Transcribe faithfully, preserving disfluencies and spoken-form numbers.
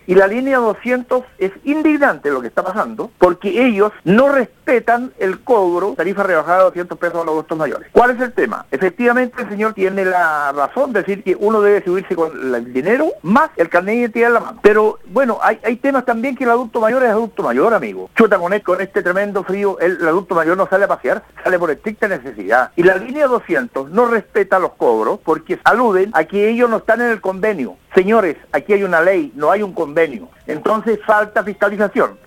Y la línea doscientos es indignante lo que está pasando, porque ellos no respetan el cobro, tarifa rebajada de doscientos pesos a los adultos mayores. ¿Cuál es el tema? Efectivamente, el señor tiene la razón de decir que uno debe subirse con el dinero más el carnet de identidad en la mano. Pero, bueno, hay, hay temas también que el adulto mayor es adulto mayor, amigo. Chuta, con, el, con este tremendo frío, el, el adulto mayor no sale a pasear, sale por estricta necesidad. Y la línea doscientos no respeta los cobros porque aluden a que ellos no están en el convenio. Señores, aquí hay una ley, no hay un convenio. Entonces falta fiscalización.